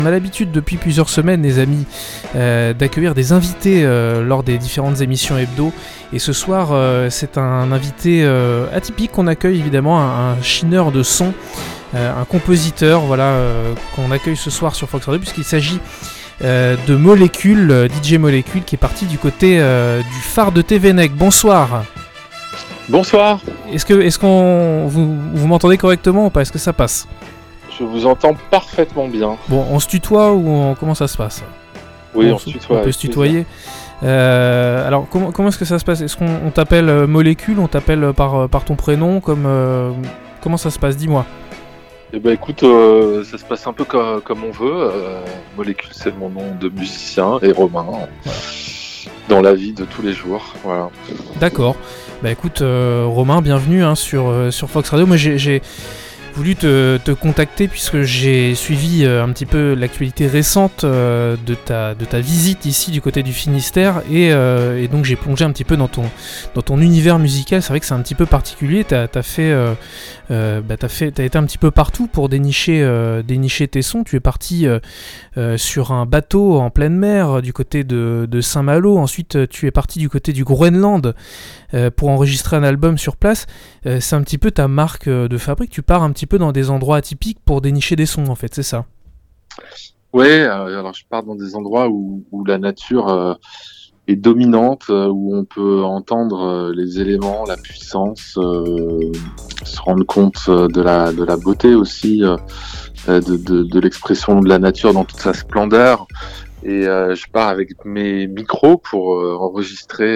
On a l'habitude depuis plusieurs semaines, les amis, d'accueillir des invités lors des différentes émissions hebdo. Et ce soir, c'est un invité atypique qu'on accueille évidemment, un chineur de son, un compositeur, qu'on accueille ce soir sur Fox Radio, puisqu'il s'agit de Molécule, DJ Molécule, qui est parti du côté du phare de Tvénec. Bonsoir. Bonsoir. Est-ce qu'on vous m'entendez correctement ou pas? Est-ce que ça passe? Je vous entends parfaitement bien. Bon, on se tutoie ou comment ça se passe? Oui, on se tutoie. On peut se tutoyer. Alors, comment est-ce que ça se passe? Est-ce qu'on t'appelle Molécule? On t'appelle par ton prénom? Comment ça se passe? Dis-moi. Eh ben écoute, ça se passe un peu comme on veut. Molécule, c'est mon nom de musicien, et Romain, dans la vie de tous les jours. Voilà. D'accord. Bah écoute, Romain, bienvenue sur Fox Radio. Moi, j'ai voulu te contacter puisque j'ai suivi un petit peu l'actualité récente de ta visite ici du côté du Finistère et donc j'ai plongé un petit peu dans ton univers musical. C'est vrai que c'est un petit peu particulier. T'as été un petit peu partout pour dénicher tes sons. Tu es parti sur un bateau en pleine mer du côté de Saint-Malo. Ensuite, tu es parti du côté du Groenland pour enregistrer un album sur place. C'est un petit peu ta marque de fabrique. Tu pars un petit peu dans des endroits atypiques pour dénicher des sons, en fait, c'est ça? Ouais, alors je pars dans des endroits où la nature est dominante, où on peut entendre les éléments, la puissance, se rendre compte de la beauté aussi, de l'expression de la nature dans toute sa splendeur. Et je pars avec mes micros pour enregistrer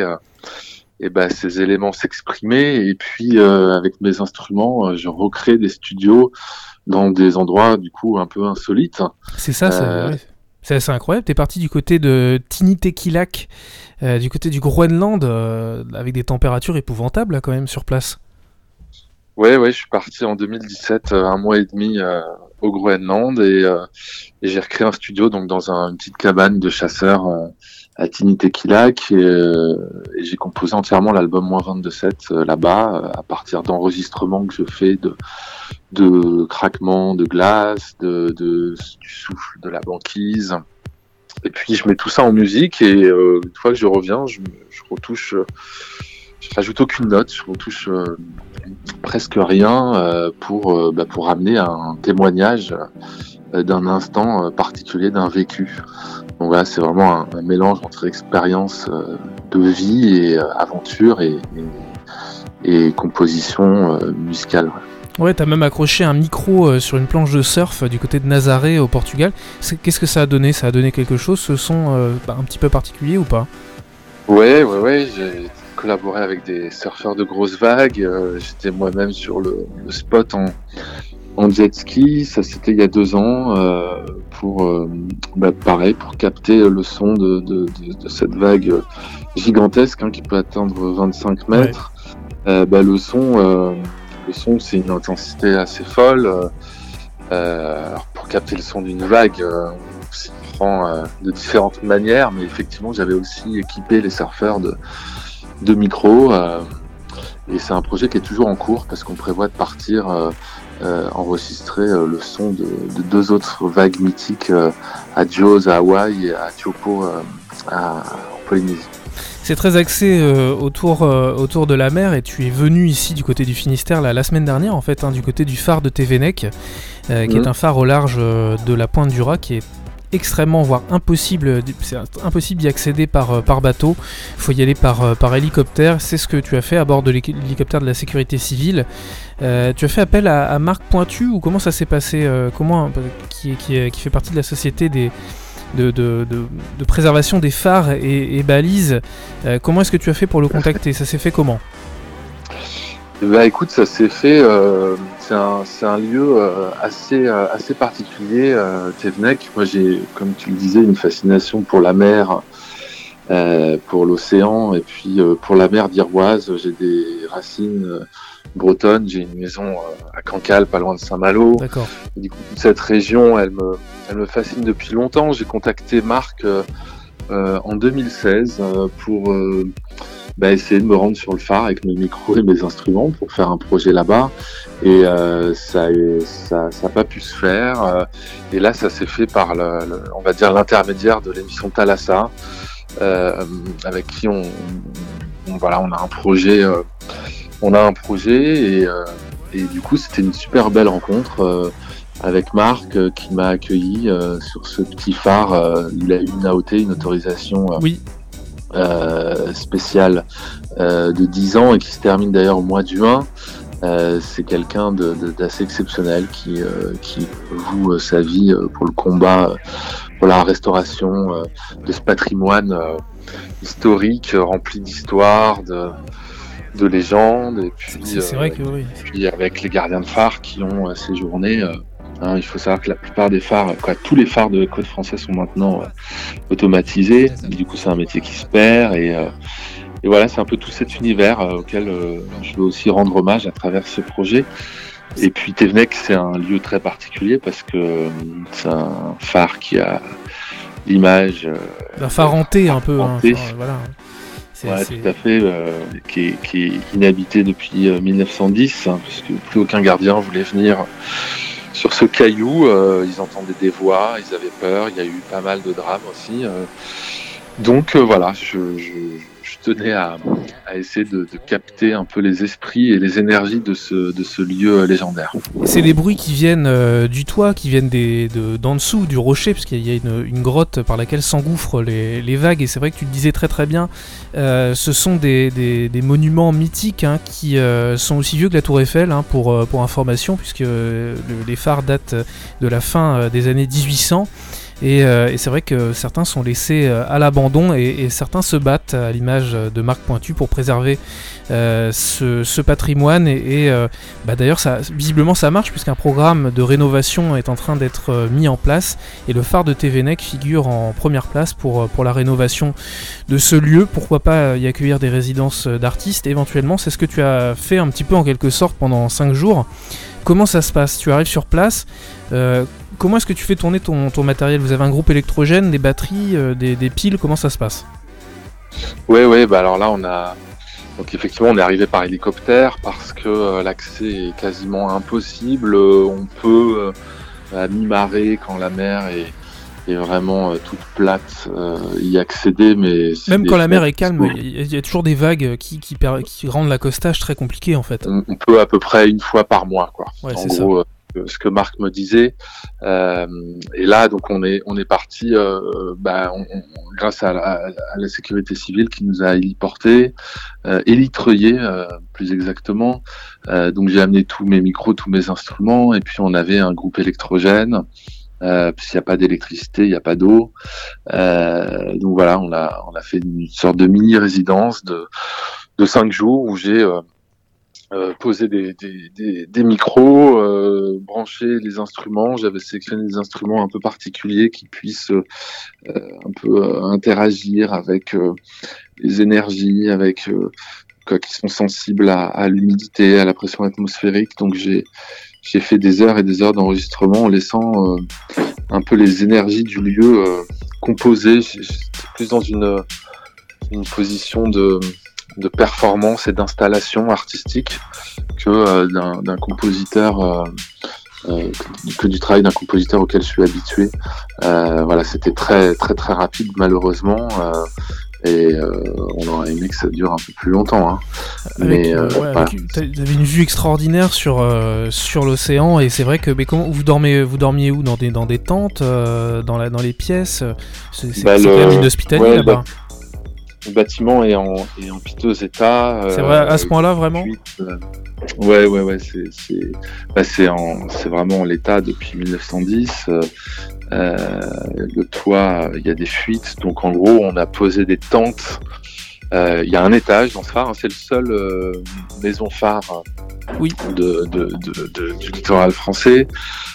ces éléments, s'exprimer, et puis avec mes instruments, je recrée des studios dans des endroits du coup un peu insolites. C'est ça, c'est assez incroyable. T'es parti du côté de Tinitekilak, du côté du Groenland, avec des températures épouvantables là, quand même sur place. Ouais, je suis parti en 2017, un mois et demi au Groenland, et j'ai recréé un studio donc dans une petite cabane de chasseurs à Tinitekilak, et j'ai composé entièrement l'album -22-7 là-bas, à partir d'enregistrements que je fais de craquements de glace, du souffle de la banquise, et puis je mets tout ça en musique, et une fois que je reviens, je retouche, je rajoute aucune note, je retouche presque rien pour amener un témoignage d'un instant particulier, d'un vécu. Donc voilà, c'est vraiment un mélange entre expérience de vie et aventure et composition musicale. Ouais, t'as même accroché un micro sur une planche de surf du côté de Nazaré au Portugal. Qu'est-ce que ça a donné? Ça a donné quelque chose, ce son un petit peu particulier ou pas? Ouais, j'ai collaboré avec des surfeurs de grosses vagues. J'étais moi-même sur le spot en jet ski. Ça, c'était il y a 2 ans, pour capter le son de cette vague gigantesque qui peut atteindre 25 mètres. Ouais. Le son, c'est une intensité assez folle. Alors pour capter le son d'une vague, on s'y prend de différentes manières, mais effectivement, j'avais aussi équipé les surfeurs de micros. Et c'est un projet qui est toujours en cours parce qu'on prévoit de partir enregistrer le son de 2 autres vagues mythiques à Jaws à Hawaï et à Tiopo en Polynésie. C'est très axé autour de la mer, et tu es venu ici du côté du Finistère la semaine dernière en fait, du côté du phare de Tvénec, qui est un phare au large de la pointe du Raz, qui est extrêmement, voire impossible, c'est impossible d'y accéder par bateau. Il faut y aller par hélicoptère. C'est ce que tu as fait à bord de l'hélicoptère de la sécurité civile. Tu as fait appel à Marc Pointu, ou comment ça s'est passé, qui fait partie de la société de préservation des phares et balises. Comment est-ce que tu as fait pour le contacter? Ça s'est fait comment? Écoute, ça s'est fait, c'est un lieu assez particulier, Tvénec. Moi, j'ai, comme tu le disais, une fascination pour la mer, pour l'océan, et puis pour la mer d'Iroise. J'ai des racines bretonnes, j'ai une maison à Cancale, pas loin de Saint-Malo. D'accord. Et du coup, toute cette région, elle me fascine depuis longtemps. J'ai contacté Marc en 2016 pour essayer de me rendre sur le phare avec mes micros et mes instruments pour faire un projet là-bas. Et ça a pas pu se faire. Et là, ça s'est fait par on va dire l'intermédiaire de l'émission Thalassa, avec qui on a un projet. Et du coup, c'était une super belle rencontre avec Marc qui m'a accueilli sur ce petit phare. Il a eu une AOT, une autorisation spéciale de 10 ans et qui se termine d'ailleurs au mois de juin. C'est quelqu'un d'assez exceptionnel qui voue sa vie pour le combat, pour la restauration de ce patrimoine historique rempli d'histoire, de légendes, et puis c'est vrai que oui. Puis avec les gardiens de phare qui ont séjourné. Il faut savoir que la plupart des phares, tous les phares de côte français sont maintenant automatisés. Du coup, c'est un métier qui se perd et voilà, c'est un peu tout cet univers auquel je veux aussi rendre hommage à travers ce projet. Et puis Thévenec, c'est un lieu très particulier parce que c'est un phare qui a l'image un phare hanté un peu. Voilà. Tout à fait, qui est inhabité depuis 1910, puisque plus aucun gardien voulait venir sur ce caillou. Ils entendaient des voix, ils avaient peur, il y a eu pas mal de drames aussi. Donc voilà, je tenais à essayer de capter un peu les esprits et les énergies de ce lieu légendaire. C'est les bruits qui viennent du toit, qui viennent d'en dessous, du rocher, parce qu'il y a une grotte par laquelle s'engouffrent les vagues, et c'est vrai que tu le disais très très bien, ce sont des monuments mythiques qui sont aussi vieux que la Tour Eiffel, pour information, puisque les phares datent de la fin des années 1800. Et c'est vrai que certains sont laissés à l'abandon et certains se battent à l'image de Marc Pointu pour préserver ce patrimoine et d'ailleurs visiblement ça marche puisqu'un programme de rénovation est en train d'être mis en place et le phare de Thévenec figure en première place pour la rénovation de ce lieu. Pourquoi pas y accueillir des résidences d'artistes éventuellement. C'est ce que tu as fait un petit peu en quelque sorte pendant 5 jours. Comment ça se passe ? Tu arrives sur place, comment est-ce que tu fais tourner ton matériel ? Vous avez un groupe électrogène, des batteries, des piles, comment ça se passe ? Oui, alors là donc effectivement on est arrivé par hélicoptère parce que l'accès est quasiment impossible. On peut à mi-marée quand la mer est vraiment toute plate y accéder, mais même quand la mer est calme, il y a toujours des vagues qui rendent l'accostage très compliqué en fait. On peut à peu près une fois par mois, quoi. Ouais, en gros, ce que Marc me disait. Et là, donc on est parti grâce à la sécurité civile qui nous a héliportés, élitreuillés plus exactement. Donc j'ai amené tous mes micros, tous mes instruments, et puis on avait un groupe électrogène. Puisqu'il n'y a pas d'électricité, il n'y a pas d'eau. Donc voilà, on a fait une sorte de mini résidence de 5 jours où j'ai posé des micros, branché les instruments. J'avais sélectionné des instruments un peu particuliers qui puissent un peu interagir avec les énergies, avec qui sont sensibles à l'humidité, à la pression atmosphérique. Donc j'ai fait des heures et des heures d'enregistrement en laissant un peu les énergies du lieu composer. J'étais plus dans une position de performance et d'installation artistique que d'un compositeur, que du travail d'un compositeur auquel je suis habitué. Voilà, c'était très très très rapide malheureusement. Et on aurait aimé que ça dure un peu plus longtemps. Voilà. Tu avais une vue extraordinaire sur l'océan et c'est vrai que comment vous dormiez où dans des tentes, dans les pièces. C'est quand même inhospitalier là-bas. Le bâtiment est en piteux état. C'est vrai à ce point-là vraiment. Ouais, c'est vraiment l'état depuis 1910. Le toit, il y a des fuites, donc en gros, on a posé des tentes. Il y a un étage dans ce phare, c'est le seul maison phare du littoral français.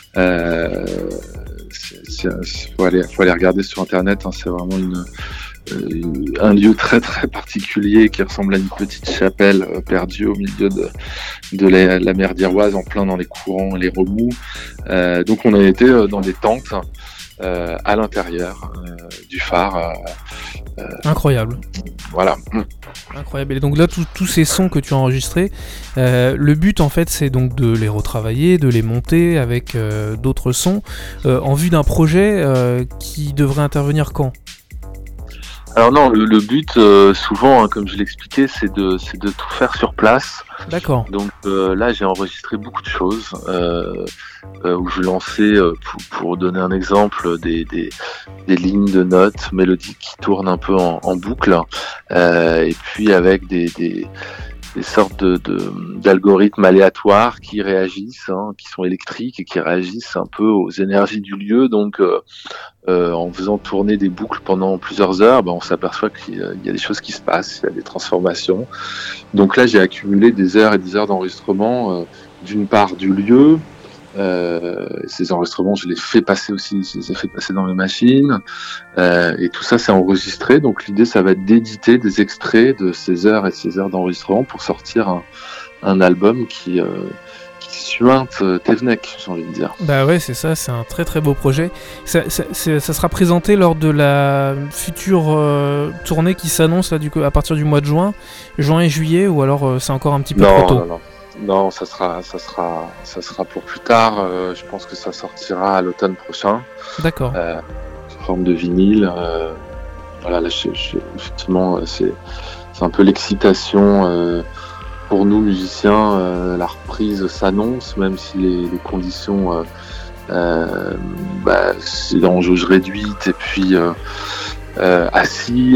Faut aller regarder sur internet. C'est vraiment un lieu très très particulier qui ressemble à une petite chapelle perdue au milieu de la mer d'Iroise, en plein dans les courants et les remous. Donc on a été dans des tentes à l'intérieur du phare. Incroyable. Voilà. Incroyable. Et donc là, tous ces sons que tu as enregistrés, le but en fait, c'est donc de les retravailler, de les monter avec d'autres sons, en vue d'un projet qui devrait intervenir quand ? Alors non, le but, souvent, hein, comme je l'expliquais, c'est de tout faire sur place. D'accord. Donc là, j'ai enregistré beaucoup de choses où je lançais, pour donner un exemple, des lignes de notes mélodiques qui tournent un peu en boucle, et puis avec des sortes d'algorithmes aléatoires qui réagissent, hein, qui sont électriques et qui réagissent un peu aux énergies du lieu. Donc en faisant tourner des boucles pendant plusieurs heures, on s'aperçoit qu'il y a des choses qui se passent, il y a des transformations. Donc là, j'ai accumulé des heures et des heures d'enregistrement, d'une part du lieu. Ces enregistrements, je les fais passer aussi, je les ai fait passer dans mes machines, et tout ça, c'est enregistré. Donc l'idée, ça va être d'éditer des extraits de ces heures et ces heures d'enregistrement pour sortir un album qui suinte Thévenec, j'ai envie de dire. Bah ouais, c'est ça, c'est un très très beau projet. Ça sera présenté lors de la future tournée qui s'annonce là, à partir du mois de juin et juillet, ou alors c'est encore un petit peu trop tôt. Non, ça sera pour plus tard. Je pense que ça sortira à l'automne prochain. D'accord. Sous forme de vinyle. Voilà, là, effectivement, c'est un peu l'excitation pour nous musiciens. La reprise s'annonce, même si les conditions, c'est en jauge réduite et puis assis.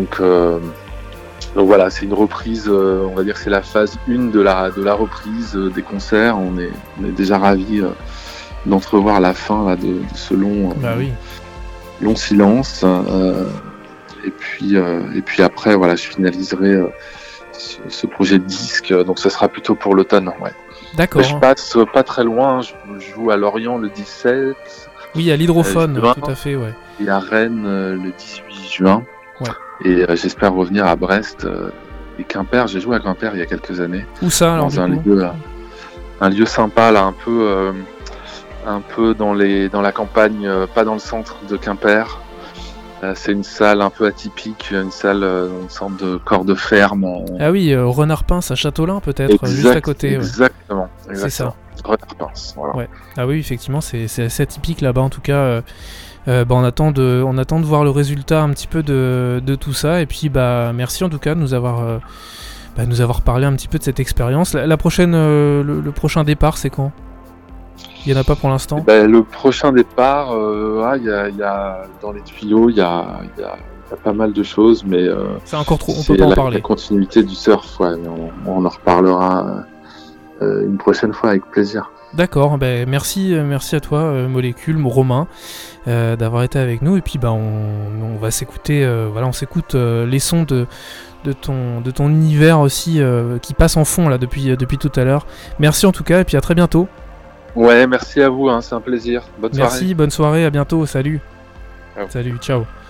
Donc voilà, c'est une reprise, on va dire que c'est la phase 1 de la reprise des concerts. On est déjà ravis d'entrevoir la fin là, de ce long silence. Et puis après, voilà, je finaliserai ce projet de disque, donc ça sera plutôt pour l'automne. Ouais. D'accord. Mais je passe pas très loin, je joue à Lorient le 17. Oui, à l'Hydrophone, tout à fait, ouais. Et à Rennes le 18 juin. Ouais. Et j'espère revenir à Brest et Quimper. J'ai joué à Quimper il y a quelques années. Où ça, alors, dans un lieu sympa là, un peu dans la campagne, pas dans le centre de Quimper. C'est une salle un peu atypique, une sorte de corps de ferme. Ah oui, Renard-Pince à Châteaulin peut-être, juste à côté. Exactement. C'est ça. Renard-Pince, voilà. Ouais. Ah oui, effectivement, c'est assez atypique là-bas en tout cas. On attend de voir le résultat un petit peu de tout ça, et puis merci en tout cas de nous avoir parlé un petit peu de cette expérience. La prochaine, le prochain départ, c'est quand ? Il n'y en a pas pour l'instant ? Le prochain départ, il y a dans les tuyaux, il y a pas mal de choses, mais c'est encore trop, on peut pas en parler. La continuité du surf, ouais, mais on en reparlera une prochaine fois avec plaisir. D'accord, merci à toi Molécule, Romain, d'avoir été avec nous, et puis on va s'écouter, on s'écoute les sons de ton univers aussi qui passe en fond là depuis tout à l'heure. Merci en tout cas, et puis à très bientôt. Ouais, merci à vous, hein, c'est un plaisir. Bonne soirée. Merci, bonne soirée, à bientôt, salut. Ciao. Salut, ciao.